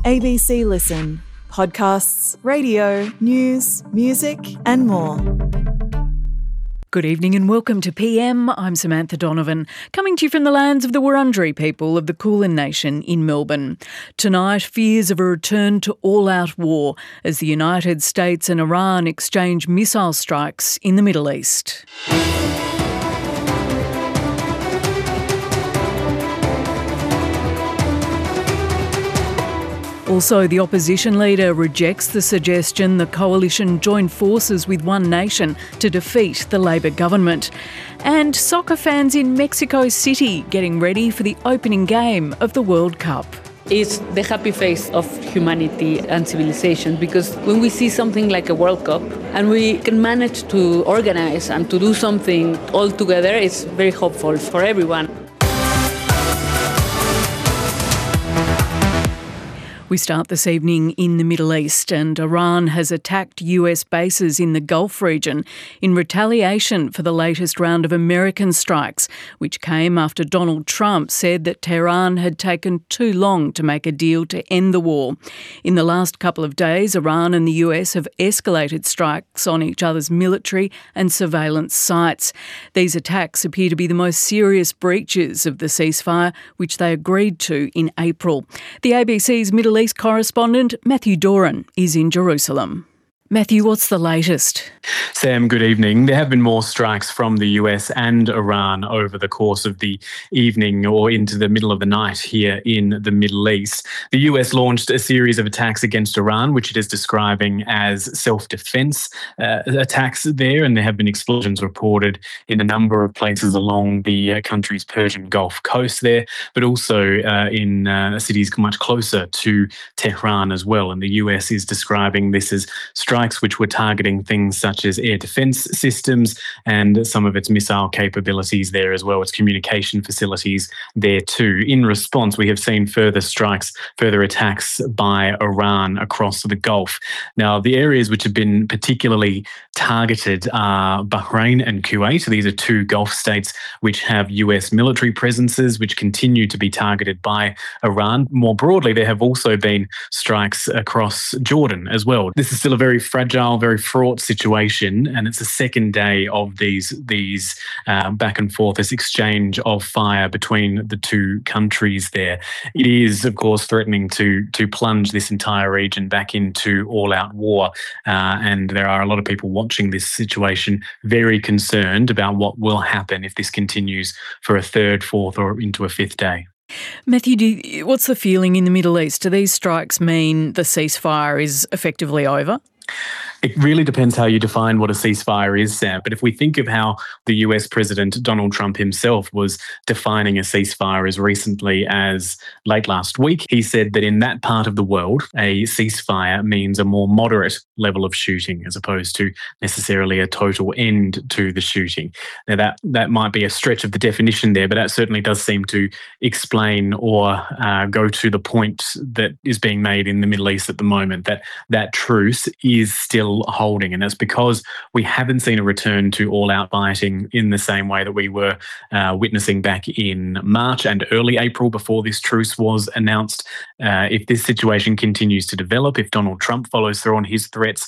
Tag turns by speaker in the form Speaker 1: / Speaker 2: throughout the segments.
Speaker 1: ABC Listen. Podcasts, radio, news, music and more.
Speaker 2: Good evening and welcome to PM. I'm Samantha Donovan, coming to you from the lands of the Wurundjeri people of the Kulin Nation in Melbourne. Tonight, fears of a return to all-out war as the United States and Iran exchange missile strikes in the Middle East. Also, the opposition leader rejects the suggestion the coalition join forces with One Nation to defeat the Labor government. And soccer fans in Mexico City getting ready for the opening game of the World Cup.
Speaker 3: It's the happy face of humanity and civilization, because when we see something like a World Cup and we can manage to organise and to do something all together, it's very hopeful for everyone.
Speaker 2: We start this evening in the Middle East, and Iran has attacked US bases in the Gulf region in retaliation for the latest round of American strikes, which came after Donald Trump said that Tehran had taken too long to make a deal to end the war. In the last couple of days, Iran and the US have escalated strikes on each other's military and surveillance sites. These attacks appear to be the most serious breaches of the ceasefire, which they agreed to in April. The ABC's Middle East correspondent Matthew Doran is in Jerusalem. Matthew, what's the latest?
Speaker 4: Sam, good evening. There have been more strikes from the US and Iran over the course of the evening or into the middle of the night here in the Middle East. The US launched a series of attacks against Iran, which it is describing as self-defense attacks there, and there have been explosions reported in a number of places along the country's Persian Gulf coast there, but also in cities much closer to Tehran as well. And the US is describing this as strikes which were targeting things such as air defence systems and some of its missile capabilities there as well, its communication facilities there too. In response, we have seen further strikes, further attacks by Iran across the Gulf. Now, the areas which have been particularly targeted are Bahrain and Kuwait. These are two Gulf states which have US military presences which continue to be targeted by Iran. More broadly, there have also been strikes across Jordan as well. This is still a very fragile, very fraught situation, and it's the second day of these back and forth, this exchange of fire between the two countries there. It is, of course, threatening to plunge this entire region back into all-out war, and there are a lot of people watching this situation very concerned about what will happen if this continues for a third, fourth, or into a fifth day.
Speaker 2: Matthew, what's the feeling in the Middle East? Do these strikes mean the ceasefire is effectively over?
Speaker 4: It really depends how you define what a ceasefire is, Sam. But if we think of how the US President Donald Trump himself was defining a ceasefire as recently as late last week, he said that in that part of the world, a ceasefire means a more moderate level of shooting as opposed to necessarily a total end to the shooting. Now, that might be a stretch of the definition there, but that certainly does seem to explain or go to the point that is being made in the Middle East at the moment, that truce is still holding, and that's because we haven't seen a return to all-out fighting in the same way that we were witnessing back in March and early April before this truce was announced. If this situation continues to develop, if Donald Trump follows through on his threats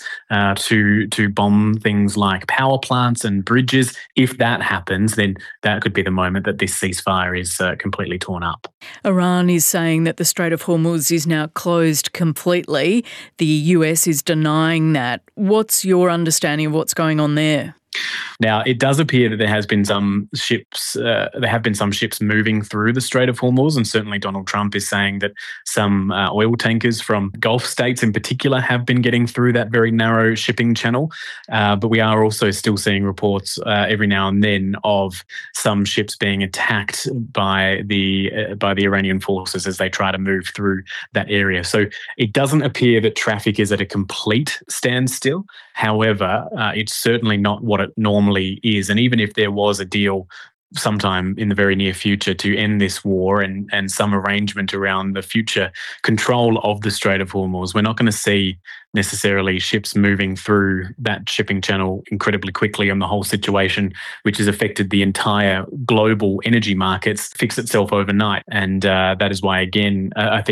Speaker 4: to bomb things like power plants and bridges, if that happens, then that could be the moment that this ceasefire is completely torn up.
Speaker 2: Iran is saying that the Strait of Hormuz is now closed completely. The US is denying that. What's your understanding of what's going on there?
Speaker 4: Now, it does appear that there have been some ships moving through the Strait of Hormuz, and certainly Donald Trump is saying that some oil tankers from Gulf states in particular have been getting through that very narrow shipping channel. But we are also still seeing reports every now and then of some ships being attacked by the Iranian forces as they try to move through that area. So it doesn't appear that traffic is at a complete standstill. However, it's certainly not what it normally is. And even if there was a deal sometime in the very near future to end this war and some arrangement around the future control of the Strait of Hormuz, we're not going to see necessarily ships moving through that shipping channel incredibly quickly, and the whole situation, which has affected the entire global energy markets, fix itself overnight. And that is why, again, I think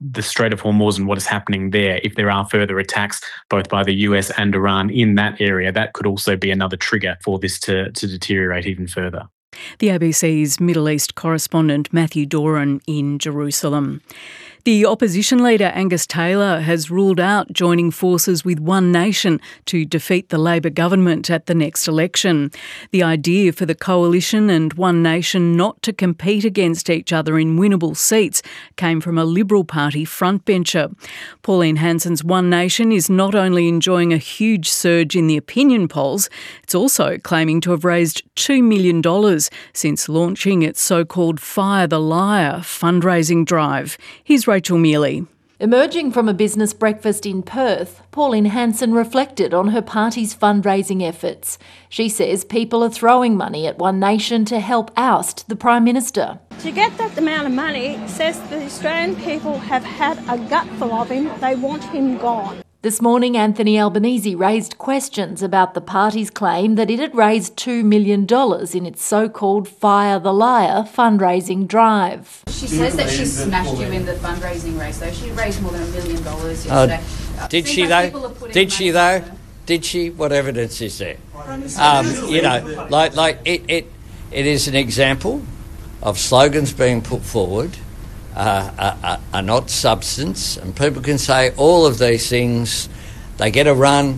Speaker 4: the Strait of Hormuz and what is happening there, if there are further attacks both by the US and Iran in that area, that could also be another trigger for this to deteriorate even further.
Speaker 2: The ABC's Middle East correspondent Matthew Doran in Jerusalem. The opposition leader Angus Taylor has ruled out joining forces with One Nation to defeat the Labor government at the next election. The idea for the coalition and One Nation not to compete against each other in winnable seats came from a Liberal Party frontbencher. Pauline Hanson's One Nation is not only enjoying a huge surge in the opinion polls, it's also claiming to have raised $2 million since launching its so-called Fire the Liar fundraising drive. Here's Rachel Mealy.
Speaker 5: Emerging from a business breakfast in Perth, Pauline Hanson reflected on her party's fundraising efforts. She says people are throwing money at One Nation to help oust the Prime Minister.
Speaker 6: To get that amount of money says the Australian people have had a gutful of him. They want him gone.
Speaker 5: This morning, Anthony Albanese raised questions about the party's claim that it had raised $2 million in its so-called Fire the Liar fundraising drive.
Speaker 7: She says that she smashed you in the fundraising race, though. She raised more than $1 million yesterday.
Speaker 8: Did she, though? Did she, though? Did she? What evidence is there? It is an example of slogans being put forward are not substance, and people can say all of these things. They get a run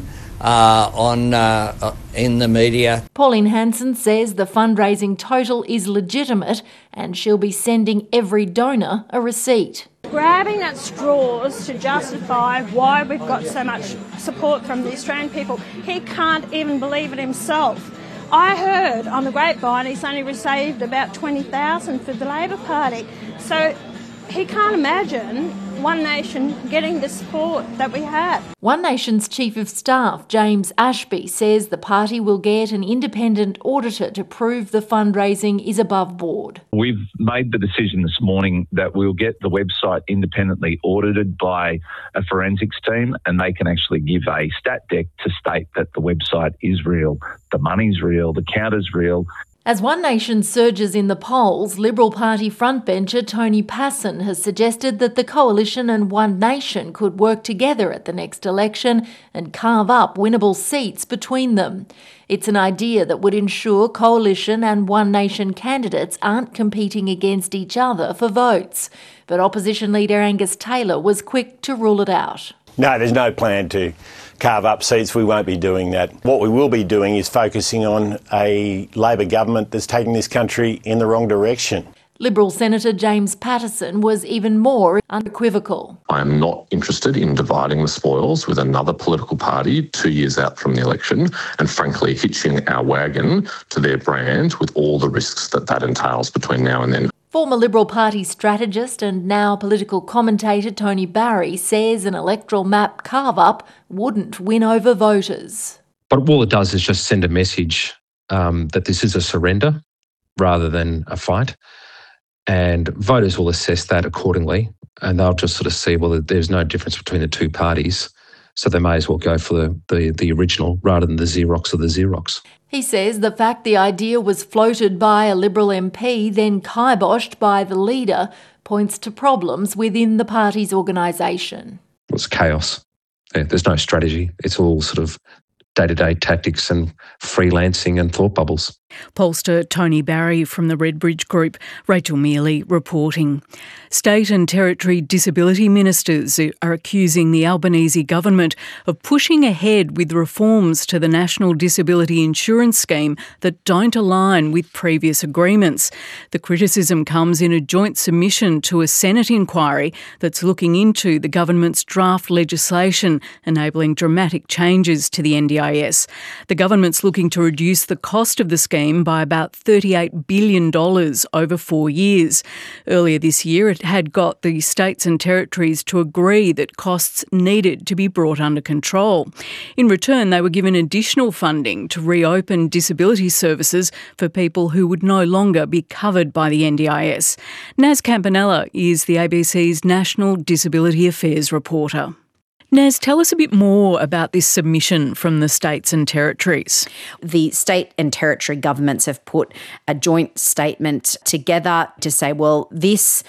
Speaker 8: in the media.
Speaker 5: Pauline Hanson says the fundraising total is legitimate and she'll be sending every donor a receipt.
Speaker 6: Grabbing at straws to justify why we've got so much support from the Australian people. He can't even believe it himself. I heard on the grapevine he's only received about $20,000 for the Labor Party. So he can't imagine One Nation getting the support that we have.
Speaker 5: One Nation's Chief of Staff, James Ashby, says the party will get an independent auditor to prove the fundraising is above board.
Speaker 9: We've made the decision this morning that we'll get the website independently audited by a forensics team, and they can actually give a stat deck to state that the website is real, the money's real, the count is real.
Speaker 5: As One Nation surges in the polls, Liberal Party frontbencher Tony Passon has suggested that the coalition and One Nation could work together at the next election and carve up winnable seats between them. It's an idea that would ensure coalition and One Nation candidates aren't competing against each other for votes. But opposition leader Angus Taylor was quick to rule it out.
Speaker 10: No, there's no plan to carve up seats. We won't be doing that. What we will be doing is focusing on a Labor government that's taking this country in the wrong direction.
Speaker 5: Liberal Senator James Patterson was even more unequivocal.
Speaker 11: I am not interested in dividing the spoils with another political party 2 years out from the election and frankly hitching our wagon to their brand with all the risks that entails between now and then.
Speaker 5: Former Liberal Party strategist and now political commentator Tony Barry says an electoral map carve-up wouldn't win over voters.
Speaker 12: But all it does is just send a message that this is a surrender rather than a fight. And voters will assess that accordingly, and they'll just sort of see, well, there's no difference between the two parties, so they may as well go for the original rather than the Xerox of the Xerox.
Speaker 5: He says the fact the idea was floated by a Liberal MP, then kiboshed by the leader, points to problems within the party's organisation.
Speaker 12: It's chaos. There's no strategy. It's all sort of day-to-day tactics and freelancing and thought bubbles.
Speaker 2: Pollster Tony Barry from the Redbridge Group, Rachel Mealy reporting. State and Territory disability ministers are accusing the Albanese government of pushing ahead with reforms to the National Disability Insurance Scheme that don't align with previous agreements. The criticism comes in a joint submission to a Senate inquiry that's looking into the government's draft legislation enabling dramatic changes to the NDIS. The government's looking to reduce the cost of the scheme by about $38 billion over 4 years. Earlier this year, it had got the states and territories to agree that costs needed to be brought under control. In return, they were given additional funding to reopen disability services for people who would no longer be covered by the NDIS. Naz Campanella is the ABC's National Disability Affairs reporter. Naz, tell us a bit more about this submission from the states and territories.
Speaker 13: The state and territory governments have put a joint statement together to say, well, this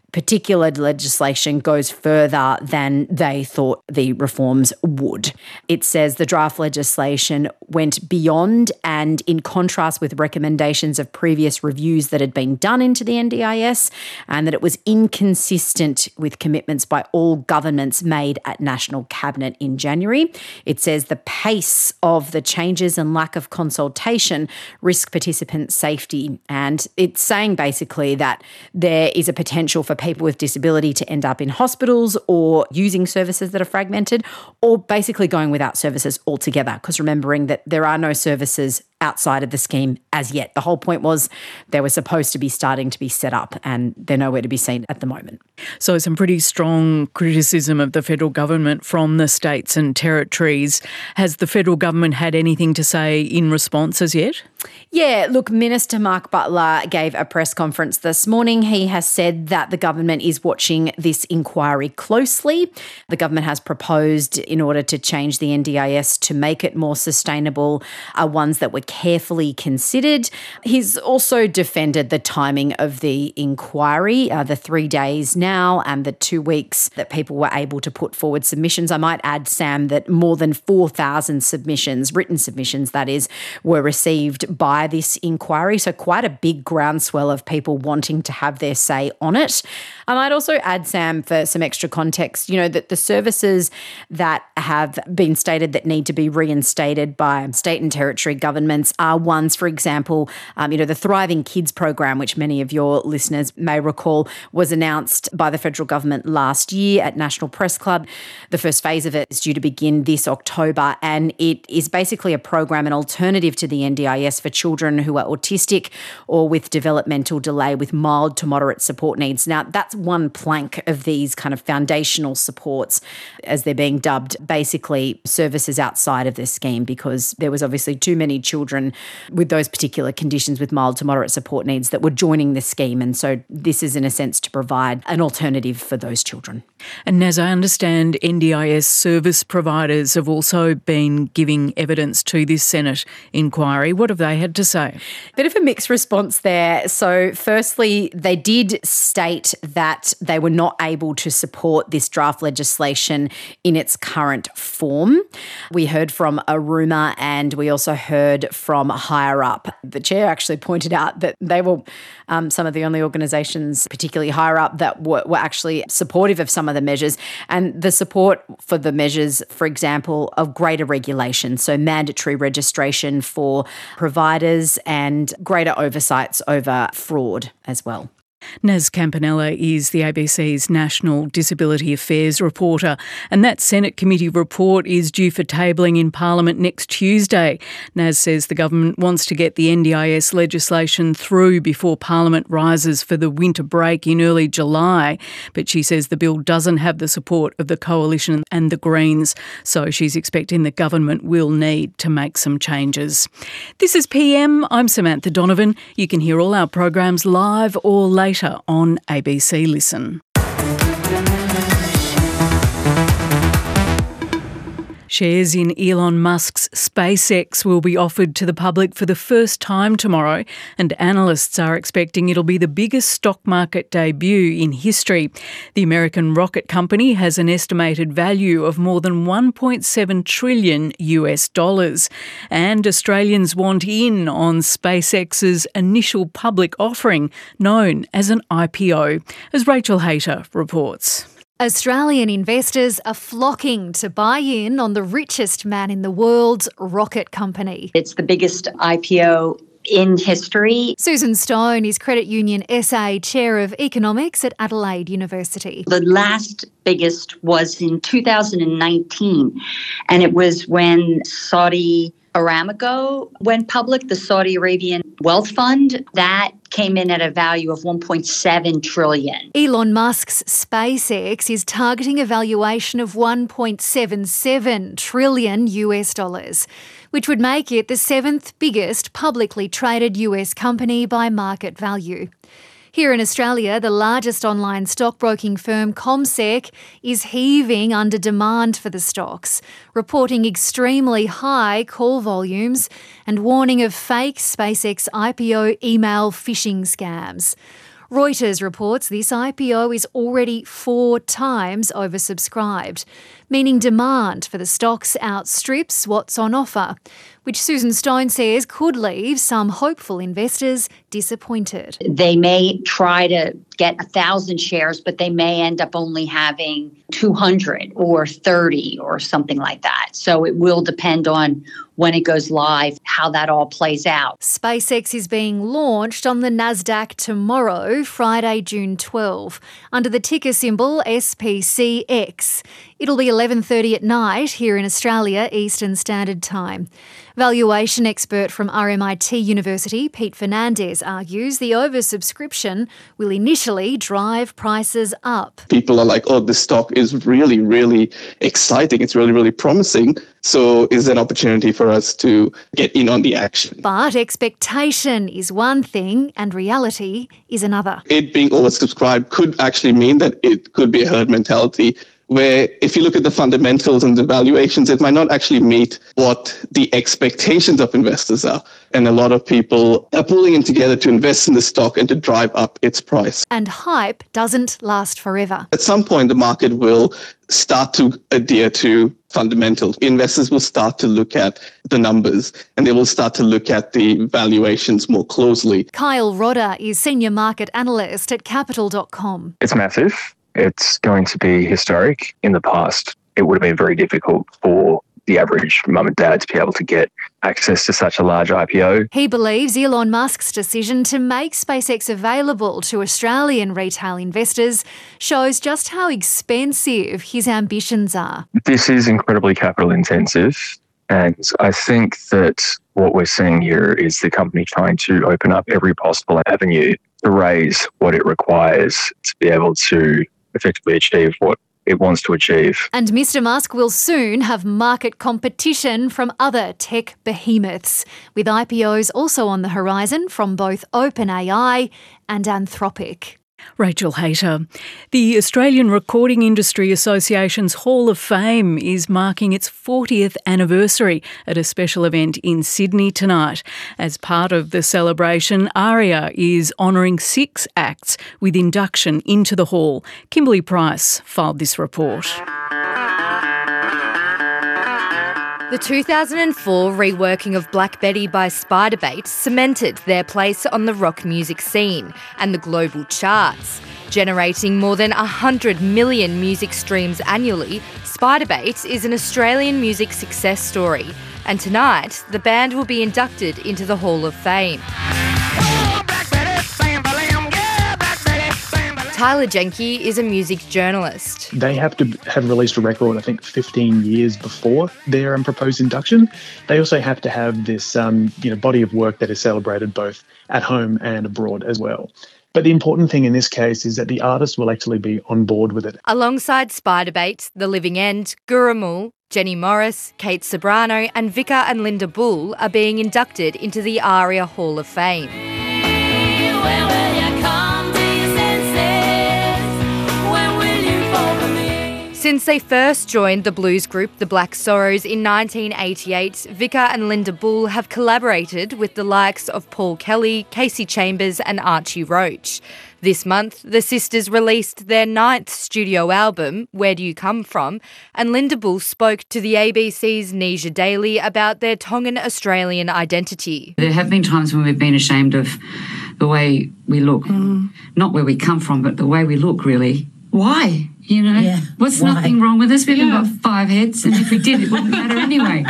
Speaker 13: particular legislation goes further than they thought the reforms would. It says the draft legislation went beyond and in contrast with recommendations of previous reviews that had been done into the NDIS, and that it was inconsistent with commitments by all governments made at National Cabinet in January. It says the pace of the changes and lack of consultation risk participant safety, and it's saying basically that there is a potential for people with disability to end up in hospitals or using services that are fragmented, or basically going without services altogether, because remembering that there are no services outside of the scheme as yet. The whole point was they were supposed to be starting to be set up, and they're nowhere to be seen at the moment.
Speaker 2: So some pretty strong criticism of the federal government from the states and territories. Has the federal government had anything to say in response as yet?
Speaker 13: Yeah, look, Minister Mark Butler gave a press conference this morning. He has said that the government is watching this inquiry closely. The government has proposed, in order to change the NDIS to make it more sustainable, ones that were carefully considered. He's also defended the timing of the inquiry, the 3 days now and the 2 weeks that people were able to put forward submissions. I might add, Sam, that more than 4,000 submissions, written submissions that is, were received by this inquiry. So quite a big groundswell of people wanting to have their say on it. I might also add, Sam, for some extra context, that the services that have been stated that need to be reinstated by state and territory governments are ones, for example, the Thriving Kids program, which many of your listeners may recall, was announced by the federal government last year at National Press Club. The first phase of it is due to begin this October, and it is basically a program, an alternative to the NDIS for children who are autistic or with developmental delay with mild to moderate support needs. Now, that's one plank of these kind of foundational supports, as they're being dubbed, basically services outside of this scheme, because there was obviously too many children with those particular conditions with mild to moderate support needs that were joining the scheme. And so this is, in a sense, to provide an alternative for those children.
Speaker 2: And as I understand, NDIS service providers have also been giving evidence to this Senate inquiry. What have they had to say?
Speaker 13: Bit of a mixed response there. So firstly, they did state that they were not able to support this draft legislation in its current form. We heard from Aruma and we also heard from Higher Up. The chair actually pointed out that they were some of the only organisations, particularly Higher Up, that were actually supportive of some of the measures, and the support for the measures, for example, of greater regulation, so mandatory registration for providers and greater oversights over fraud as well.
Speaker 2: Naz Campanella is the ABC's National Disability Affairs reporter, and that Senate committee report is due for tabling in Parliament next Tuesday. Naz says the government wants to get the NDIS legislation through before Parliament rises for the winter break in early July, but she says the bill doesn't have the support of the Coalition and the Greens, so she's expecting the government will need to make some changes. This is PM. I'm Samantha Donovan. You can hear all our programs live or later on ABC Listen. Shares in Elon Musk's SpaceX will be offered to the public for the first time tomorrow, and analysts are expecting it'll be the biggest stock market debut in history. The American rocket company has an estimated value of more than $1.7 trillion US, and Australians want in on SpaceX's initial public offering, known as an IPO, as Rachel Hayter reports.
Speaker 14: Australian investors are flocking to buy in on the richest man in the world's rocket company.
Speaker 15: It's the biggest IPO in history.
Speaker 14: Susan Stone is Credit Union SA Chair of Economics at Adelaide University.
Speaker 15: The last biggest was in 2019, and it was when Saudi Aramco went public, the Saudi Arabian Wealth Fund. That came in at a value of $1.7 trillion.
Speaker 14: Elon Musk's SpaceX is targeting a valuation of $1.77 trillion US, which would make it the seventh biggest publicly traded US company by market value. Here in Australia, the largest online stockbroking firm, CommSec, is heaving under demand for the stocks, reporting extremely high call volumes and warning of fake SpaceX IPO email phishing scams. Reuters reports this IPO is already 4 times oversubscribed, meaning demand for the stocks outstrips what's on offer, which Susan Stone says could leave some hopeful investors disappointed.
Speaker 15: They may try to get 1,000 shares, but they may end up only having 200 or 30 or something like that. So it will depend on when it goes live, how that all plays out.
Speaker 14: SpaceX is being launched on the Nasdaq tomorrow, Friday, June 12, under the ticker symbol SPCX. It'll be 11:30 at night here in Australia, Eastern Standard Time. Valuation expert from RMIT University, Pete Fernandez, argues the oversubscription will initially drive prices up.
Speaker 16: People are like, oh, this stock is really, really exciting. It's really, really promising. So is there an opportunity for us to get in on the action?
Speaker 14: But expectation is one thing and reality is another.
Speaker 16: It being oversubscribed could actually mean that it could be a herd mentality, where if you look at the fundamentals and the valuations, it might not actually meet what the expectations of investors are. And a lot of people are pulling in together to invest in the stock and to drive up its price.
Speaker 14: And hype doesn't last forever.
Speaker 16: At some point, the market will start to adhere to fundamentals. Investors will start to look at the numbers and they will start to look at the valuations more closely.
Speaker 14: Kyle Rodder is Senior Market Analyst at Capital.com.
Speaker 17: It's massive. It's going to be historic. In the past, it would have been very difficult for the average mum and dad to be able to get access to such a large IPO.
Speaker 14: He believes Elon Musk's decision to make SpaceX available to Australian retail investors shows just how expensive his ambitions are.
Speaker 17: This is incredibly capital intensive, and I think that what we're seeing here is the company trying to open up every possible avenue to raise what it requires to be able to effectively achieve what it wants to achieve.
Speaker 14: And Mr. Musk will soon have market competition from other tech behemoths, with IPOs also on the horizon from both OpenAI and Anthropic.
Speaker 2: Rachel Hayter. The Australian Recording Industry Association's Hall of Fame is marking its 40th anniversary at a special event in Sydney tonight. As part of the celebration, ARIA is honouring 6 acts with induction into the hall. Kimberly Price filed this report.
Speaker 18: The 2004 reworking of Black Betty by Spiderbait cemented their place on the rock music scene and the global charts. Generating more than 100 million music streams annually, Spiderbait is an Australian music success story. And tonight, the band will be inducted into the Hall of Fame. Tyler Jenke is a music journalist.
Speaker 19: They have to have released a record, I think, 15 years before their proposed induction. They also have to have this body of work that is celebrated both at home and abroad as well. But the important thing in this case is that the artist will actually be on board with it.
Speaker 18: Alongside Spiderbait, The Living End, Gurrumul, Jenny Morris, Kate Ceberano and Vika and Linda Bull are being inducted into the ARIA Hall of Fame. Since they first joined the blues group The Black Sorrows in 1988, Vika and Linda Bull have collaborated with the likes of Paul Kelly, Casey Chambers and Archie Roach. This month, the sisters released their 9th studio album, Where Do You Come From? And Linda Bull spoke to the ABC's Nisha Daly about their Tongan-Australian identity.
Speaker 20: There have been times when we've been ashamed of the way we look. Not where we come from, but the way we look, really. Why? You know, what's nothing wrong with us? We've got 5 heads, and if we did, it wouldn't matter anyway.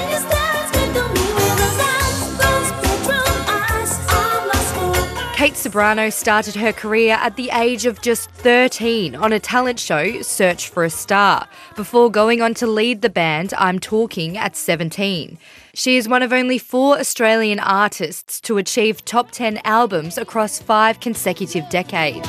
Speaker 18: Kate Ceberano started her career at the age of just 13 on a talent show, Search for a Star, before going on to lead the band I'm Talking at 17. She is one of only 4 Australian artists to achieve top 10 albums across 5 consecutive decades.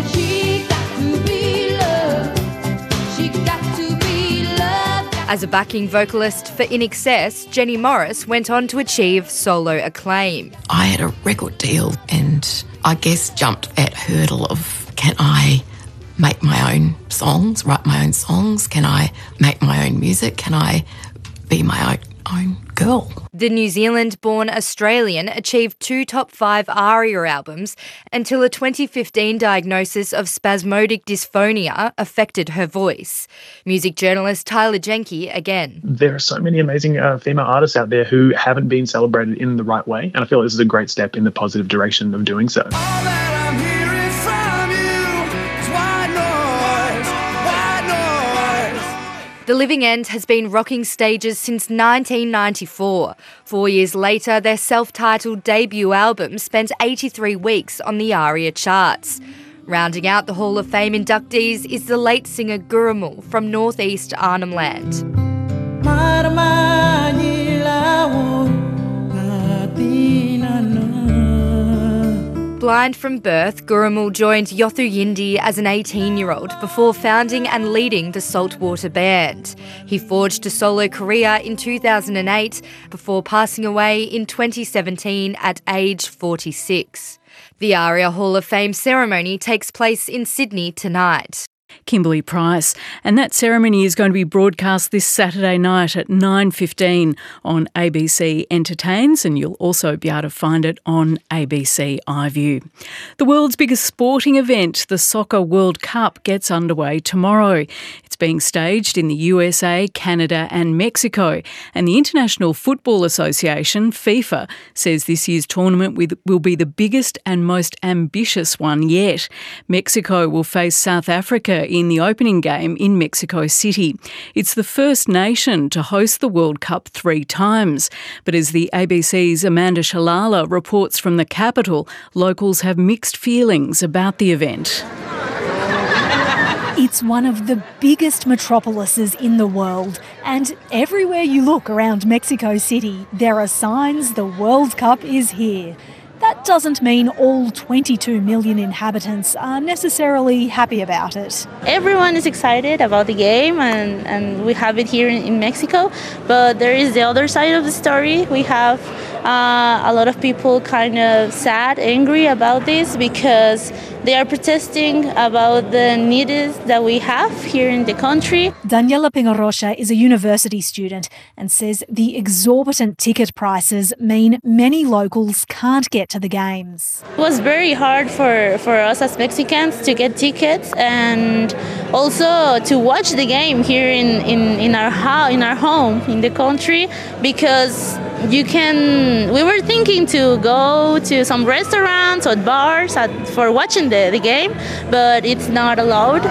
Speaker 18: As a backing vocalist for INXS, Jenny Morris went on to achieve solo acclaim.
Speaker 21: I had a record deal and I guess jumped that hurdle of, can I make my own songs, write my own songs? Can I make my own music? Can I be my own girl.
Speaker 18: The New Zealand-born Australian achieved 2 top 5 ARIA albums until a 2015 diagnosis of spasmodic dysphonia affected her voice. Music journalist Tyler Jenke again.
Speaker 19: There are so many amazing female artists out there who haven't been celebrated in the right way, and I feel this is a great step in the positive direction of doing so.
Speaker 18: The Living End has been rocking stages since 1994. 4 years later, their self-titled debut album spent 83 weeks on the ARIA charts. Rounding out the Hall of Fame inductees is the late singer Gurrumul from northeast Arnhem Land. Blind from birth, Gurrumul joined Yothu Yindi as an 18-year-old before founding and leading the Saltwater Band. He forged a solo career in 2008 before passing away in 2017 at age 46. The ARIA Hall of Fame ceremony takes place in Sydney tonight.
Speaker 2: Kimberly Price. And that ceremony is going to be broadcast this Saturday night at 9:15 on ABC Entertains, and you'll also be able to find it on ABC iView. The world's biggest sporting event, the Soccer World Cup, gets underway tomorrow. It's being staged in the USA, Canada and Mexico, and the International Football Association, FIFA, says this year's tournament will be the biggest and most ambitious one yet. Mexico will face South Africa in the opening game in Mexico City. It's the first nation to host the World Cup 3 times. But as the ABC's Amanda Shalala reports from the capital, locals have mixed feelings about the event.
Speaker 1: It's one of the biggest metropolises in the world, and everywhere you look around Mexico City, there are signs the World Cup is here. That doesn't mean all 22 million inhabitants are necessarily happy about it.
Speaker 22: Everyone is excited about the game and we have it here in Mexico, but there is the other side of the story. We have a lot of people kind of sad, angry about this because they are protesting about the needs that we have here in the country.
Speaker 1: Daniela Pingarrocha is a university student and says the exorbitant ticket prices mean many locals can't get to the games.
Speaker 22: It was very hard for us as Mexicans to get tickets and also to watch the game here in our home in the country, because we were thinking to go to some restaurants or bars for watching the game, but it's not allowed.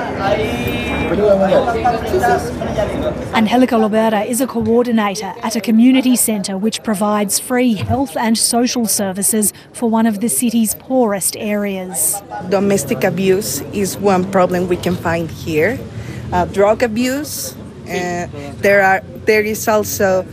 Speaker 1: Angelica Lobera is a coordinator at a community centre which provides free health and social services for one of the city's poorest areas.
Speaker 23: Domestic abuse is one problem we can find here. Drug abuse. There is also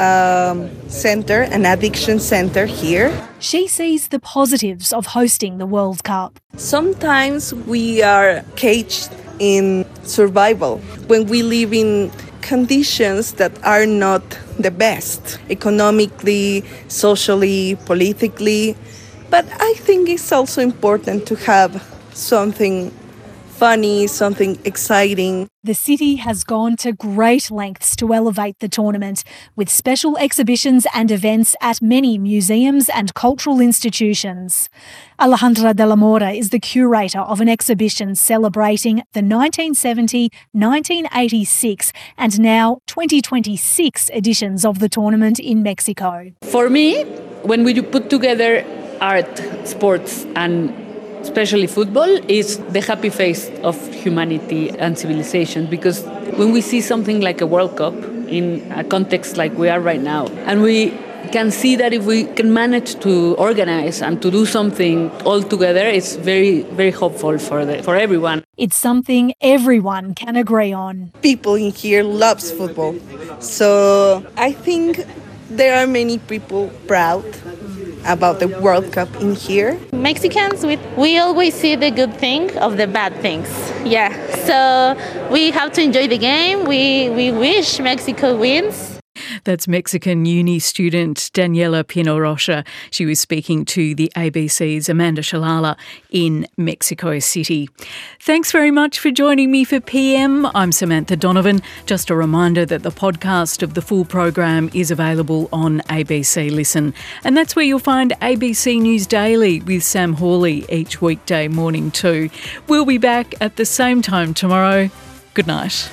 Speaker 23: an addiction center here.
Speaker 1: She sees the positives of hosting the World Cup.
Speaker 23: Sometimes we are caged in survival when we live in conditions that are not the best, economically, socially, politically. But I think it's also important to have something funny, something exciting.
Speaker 1: The city has gone to great lengths to elevate the tournament, with special exhibitions and events at many museums and cultural institutions. Alejandra de la Mora is the curator of an exhibition celebrating the 1970, 1986 and now 2026 editions of the tournament in Mexico.
Speaker 3: For me, when we put together art, sports and especially football, is the happy face of humanity and civilization, because when we see something like a World Cup in a context like we are right now, and we can see that if we can manage to organize and to do something all together, it's very, very hopeful for everyone.
Speaker 1: It's something everyone can agree on.
Speaker 23: People in here loves football, so I think there are many people proud about the World Cup in here.
Speaker 22: Mexicans, we always see the good thing of the bad things. So we have to enjoy the game. We wish Mexico wins.
Speaker 2: That's Mexican uni student Daniela Pino Rocha. She was speaking to the ABC's Amanda Shalala in Mexico City. Thanks very much for joining me for PM. I'm Samantha Donovan. Just a reminder that the podcast of the full program is available on ABC Listen. And that's where you'll find ABC News Daily with Sam Hawley each weekday morning too. We'll be back at the same time tomorrow. Good night.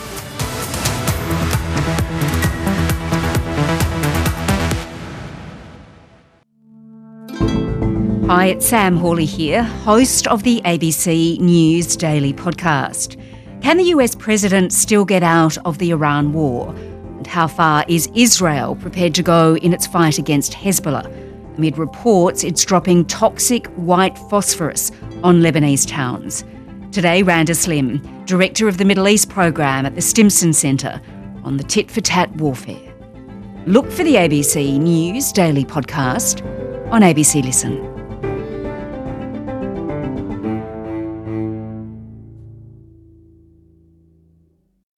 Speaker 4: Hi, it's Sam Hawley here, host of the ABC News Daily podcast. Can the US president still get out of the Iran war? And how far is Israel prepared to go in its fight against Hezbollah? Amid reports it's dropping toxic white phosphorus on Lebanese towns. Today, Randa Slim, director of the Middle East program at the Stimson Centre, on the tit-for-tat warfare. Look for the ABC News Daily podcast on ABC Listen.